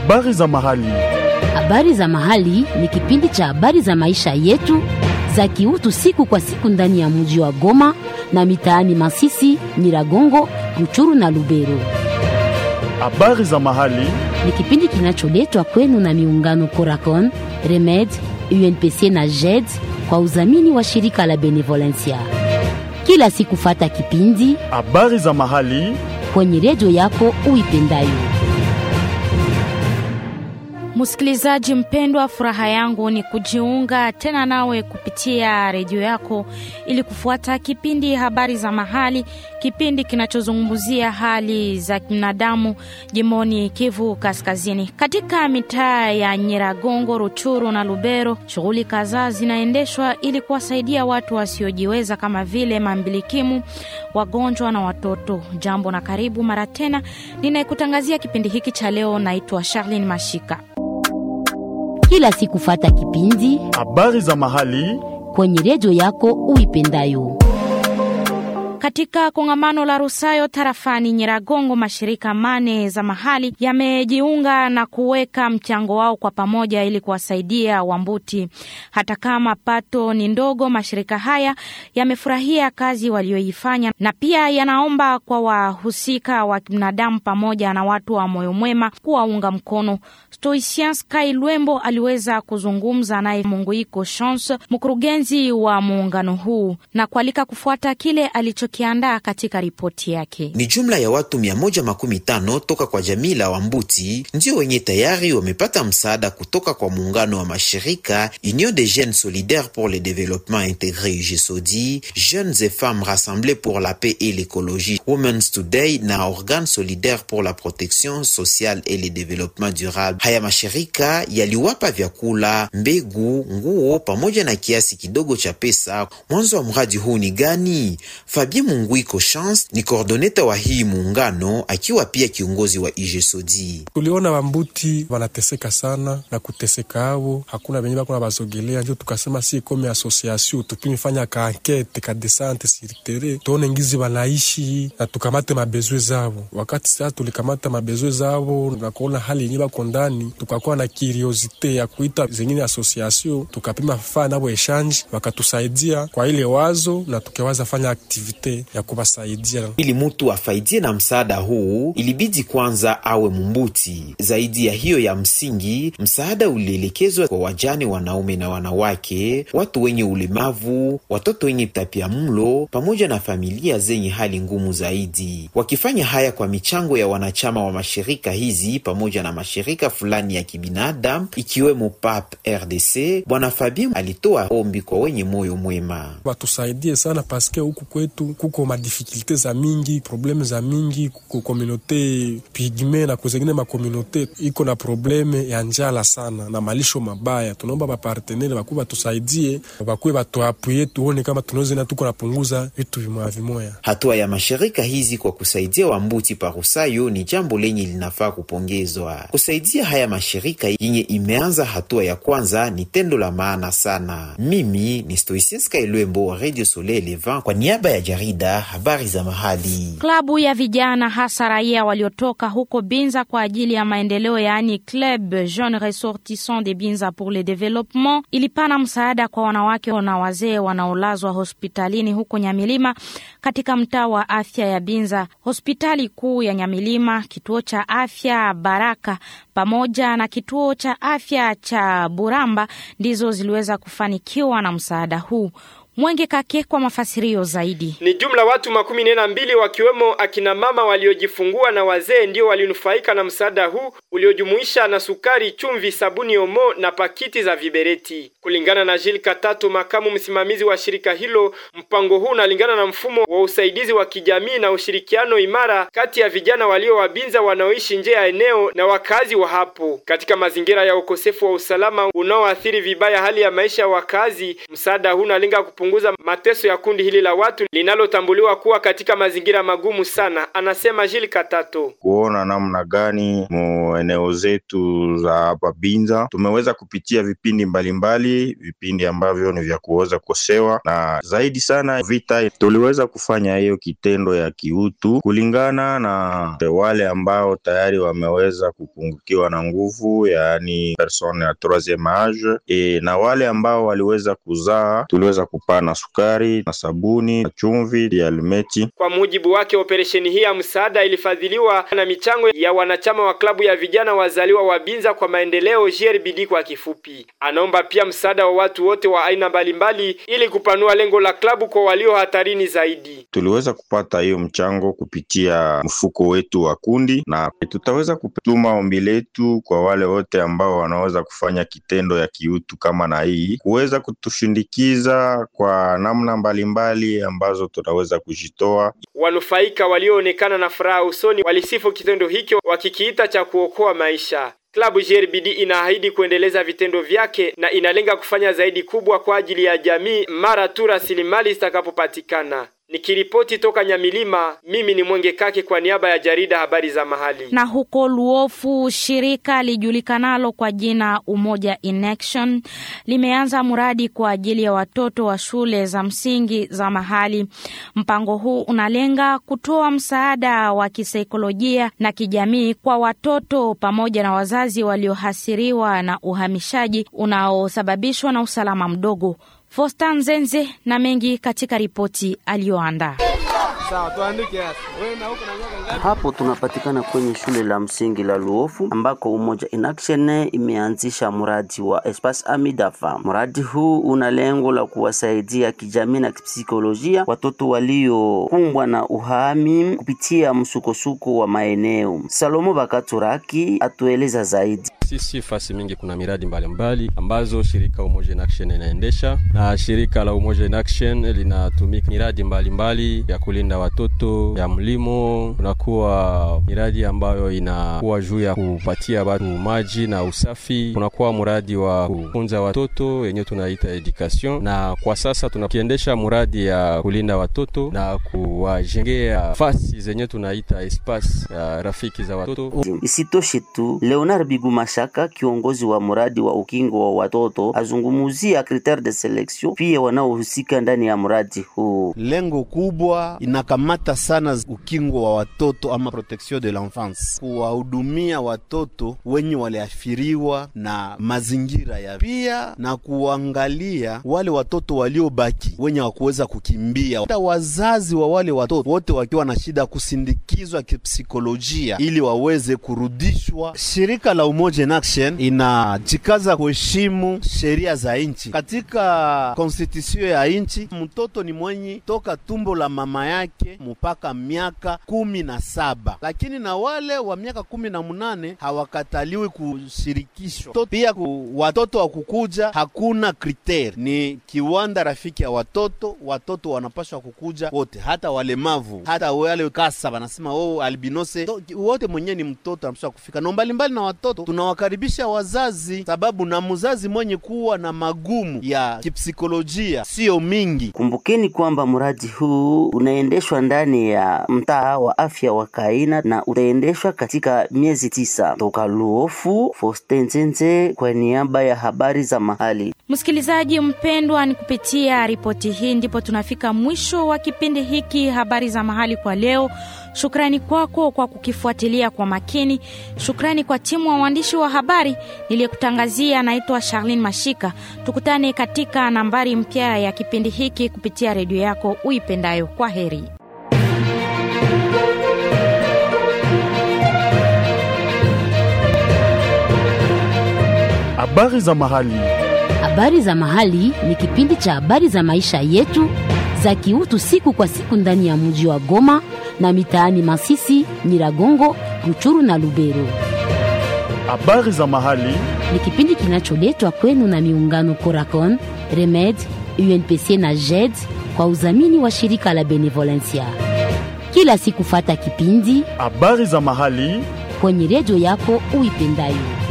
Habari za mahali. Habari za mahali ni kipindi cha habari za maisha yetu za kiutu siku kwa siku ndani ya mji wa Goma na mitaani Masisi, Nyiragongo, Ruchuru na Lubero. Habari za mahali ni kipindi kinacholetwa kwenu na miungano Coracon, Remed, UNPC na JED kwa udhamini wa shirika la Benevolencia. Kila siku fata kipindi habari za mahali kwenye redio yako uipendayo. Msikilizaji mpendwa, furaha yangu ni kujiunga tena nawe kupitia redio yako ili kufuata kipindi habari za mahali, kipindi kinachozungumzia hali za binadamu jimboni Kivu Kaskazini. Katika mitaa ya Nyiragongo, Ruchuru na Lubero, shughuli kadhaa zinaendeshwa ili kuwasaidia watu wasiojiweza kama vile mambilikimu, wagonjwa na watoto. Jambo na karibu mara tena, ninayekutangazia kipindi hiki cha leo naitwa Charlene Mashika. Kila siku fata kipindi habari za mahali kwenye redio yako uipendayo. Katika kongamano la Rusayo tarafani Nyiragongo, mashirika mane za mahali yamejiunga na kuweka mchango wao kwa pamoja ili kuwasaidia Wambuti. Hata kama pato ni ndogo, mashirika haya yamefurahia kazi walioifanya na pia yanaomba kwa wahusika wa binadamu pamoja na watu wa moyo mwema kuwaunga mkono. Stoicien Sky Lwembo aliweza kuzungumza naye Munguiko Chance, mkurugenzi wa muungano huu, na kualika kufuata kile alichokiandaa katika ripoti yake. Ni jumla ya watu 115 toka kwa jamii la Wambuti ndio wenye tayari wamepata msaada kutoka kwa muungano wa mashirika Union des Jeunes Solidaires pour le Développement Intégré UGSODI, Jeunes et Femmes Rassemblées pour la Paix et l'Écologie, Women's Today na Organes Solidaires pour la Protection Sociale et le Développement Durable. Haya mashirika yaliwapa vyakula, mbegu, nguo pamoja na kiasi kidogo cha pesa. Mwanzo wa mradi huu ni gani? Fabien Munguiko Chance ni coordoneta wa hii muungano akiwa pia kiongozi wa UGSODI. Tuliona Wambuti wanateseka sana na kuteseka hao, hakuna benye bako na bazogelea, ndio tukasema si kome association tupimifanya ka enquête ka descente sur terrain tuone ngizi wanaishi na tukamate mabezwe zao. Wakati sasa tulikamata mabezwe zao na kuona hali yenyewe bako ndani, tukakuwa na curiosité ya kuita zingine association tukapima fana nabo exchange, wakatusaidia kwa ile wazo na tukawaza fanya activite ya kubasaidia. Ili mtu afaidie na msaada huu, ilibidi kwanza awe Mumbuti. Zaidi ya hiyo ya msingi, msaada ulielekezwa kwa wajane wanaume na wanawake, watu wenye ulemavu, watoto wenye utapiamlo pamoja na familia zenye hali ngumu zaidi. Wakifanya haya kwa michango ya wanachama wa mashirika hizi pamoja na mashirika fulani ya kibinadamu ikiwemo PAP RDC, Bwana Fabien alitoa ombi kwa wenye moyo mwema. Watusaidie sana paske huku kwetu kuko madifikulte za mingi, probleme za mingi, kuko komunote pigme na kuzengine makomunote iko na probleme ya njala sana na malisho mabaya. Tunaomba mapartenere wakuwa tusaidie, wakuwe watuapuye tuone kama tunaweza na tuko napunguza vitu vimoya. Hatua ya mashirika hizi kwa kusaidia Wambuti parusayo ni jambo lenye linafaa kupongezwa. Kusaidia haya mashirika yenye imeanza hatua ya kwanza ni tendo la maana sana. Mimi ni Stoicien Sky Lwembo wa Radio Soleil Levant kwa niaba ya jarida habari za mahali. Klabu ya vijana hasa raia waliotoka huko Binza kwa ajili ya maendeleo, yaani Club Jeunes Ressortissants de Binza pour le Développement, ilipana msaada kwa wanawake na wazee wanaolazwa hospitalini huko Nyamilima katika mtaa wa afya ya Binza. Hospitali kuu ya Nyamilima, kituo cha afya Baraka pamoja na kituo cha afya cha Buramba ndizo ziliweza kufanikiwa na msaada huu. Mwenge Kake kwa mafasirio zaidi. Ni jumla watu 12 wakiwemo akina mama waliojifungua na wazee ndio walinufaika na msaada huu uliojumuisha na sukari, chumvi, sabuni omo na pakiti za vibereti. Kulingana na Gilles Katato, makamu msimamizi wa shirika hilo, mpango huu unalingana na mfumo wa usaidizi wa kijamii na ushirikiano imara kati ya vijana walio wabinza wanaoishi nje ya eneo na wakazi wa hapo. Katika mazingira ya ukosefu wa usalama unaoathiri vibaya hali ya maisha ya wakazi, msaada huu unalenga kupunguza mateso ya kundi hili la watu linalotambuliwa kuwa katika mazingira magumu sana, anasema Gilles Katato. Kuona namna gani eneo zetu za hapa Binza. Tumeweza kupitia vipindi mbalimbali, vipindi ambavyo ni vya kuweza kukosewa, na zaidi sana vita. Tuliweza kufanya hiyo kitendo ya kiutu kulingana na wale ambao tayari wameweza kupungukiwa na nguvu, yaani persone ya troisieme age, na wale ambao waliweza kuzaa tuliweza kupana sukari na sabuni na chumvi ya almeti. Kwa mujibu wake, operesheni hii ya msaada ilifadhiliwa na michango ya wanachama wa klabu ya vijana wazaliwa wa Binza kwa maendeleo GRBD kwa kifupi. Anaomba pia msaada wa watu wote wa aina mbalimbali ili kupanua lengo la klabu kwa walio hatarini zaidi. Tuliweza kupata hiyo mchango kupitia mfuko wetu wa kundi, na tutaweza kutuma ombi letu kwa wale wote ambao wanaweza kufanya kitendo ya kiutu kama na hii, kuweza kutushindikiza kwa namna mbalimbali ambazo tunaweza kujitoa. Wanufaika walioonekana na furaha usoni walisifu kitendo hicho wakikiita cha kuokoa maisha. Klabu GRBD inaahidi kuendeleza vitendo vyake na inalenga kufanya zaidi kubwa kwa ajili ya jamii mara tu rasilimali zitakapopatikana. Nikiripoti toka Nyamilima, mimi ni Mwenge Kake kwa niaba ya jarida Habari za Mahali. Na huko Luofu, shirika lijulikanalo kwa jina Umoja in Action limeanza mradi kwa ajili ya watoto wa shule za msingi za mahali. Mpango huu unalenga kutoa msaada wa kisaikolojia na kijamii kwa watoto pamoja na wazazi waliohasiriwa na uhamishaji unaosababishwa na usalama mdogo. Fostan Zenze na mengi katika ripoti aliyoandaa. Hapo tunapatikana kwenye shule la msingi la Luofu ambako Umoja in Action imeanzisha mradi wa Espace Amidafa. Mradi huu una lengo la kuwasaidia kijamii na kipsikolojia watoto waliokumbwa na uhami kupitia msukosuko wa maeneo. Salomo Bakaturaki atueleza zaidi. Sisi fasi mingi kuna miradi mbalimbali ambazo shirika Umoja in Action inaendesha, na shirika la Umoja in Action linatumika miradi mbalimbali ya kulinda watoto ya mlimo. Kunakuwa miradi ambayo inakuwa juu ya kupatia watu maji na usafi. Kunakuwa mradi wa kufunza watoto yenye tunaita education, na kwa sasa tunakiendesha mradi ya kulinda watoto na kuwajengea fasi zenye tunaita espace ya rafiki za watoto. Isitoshe tu, Leonard Bigumasha, kiongozi wa mradi wa ukingo wa watoto, azungumuzia critère de sélection pia wanaohusika ndani ya mradi huu. Lengo kubwa inakamata sana ukingo wa watoto ama protection de l'enfance, kuwahudumia watoto wenye waliathiriwa na mazingira ya pia, na kuangalia wale watoto waliobaki wenye hawakuweza kukimbia. Hata wazazi wa wale watoto wote wakiwa na shida kusindikizwa kipsikolojia ili waweze kurudishwa. Shirika la Umoja in Action inajikaza kuheshimu sheria za nchi. Katika constitution ya nchi, mtoto ni mwenye toka tumbo la mama yake mpaka miaka 17, lakini na wale wa miaka 18 hawakataliwi kushirikishwa. Pia watoto wa kukuja hakuna kriteria, ni kiwanda rafiki ya watoto. Watoto wanapaswa kukuja wote, hata walemavu, hata wale kasa wanasema albinose, wote mwenye ni mtoto anapaswa kufika. Na mbalimbali na watoto tunawakaribisha wazazi, sababu na mzazi mwenye kuwa na magumu ya kipsikolojia sio mingi. Kumbukeni kwamba mradi huu unaendeshwa ndani ya mtaa wa afya wa Kaina na utaendeshwa katika miezi 9. Toka Luofu, Fostenzenze kwa niaba ya Habari za Mahali. Msikilizaji mpendwa, ni kupitia ripoti hii ndipo tunafika mwisho wa kipindi hiki Habari za Mahali kwa leo. Shukrani kwako kwa kukifuatilia kwa makini. Shukrani kwa timu wa waandishi wa habari niliyekutangazia. Naitwa Charlene Mashika. Tukutane katika nambari mpya ya kipindi hiki kupitia redio yako uipendayo. Kwa heri. Habari za Mahali. Habari za Mahali ni kipindi cha habari za maisha yetu za kiutu siku kwa siku ndani ya mji wa Goma na mitaani Masisi, Nyiragongo, Ruchuru na Lubero. Habari za Mahali ni kipindi kinacholetwa kwenu na miungano Coracon, Remed, UNPC na JED kwa udhamini wa shirika la Benevolencia. Kila siku fata kipindi Habari za Mahali kwenye redio yako uipendayo.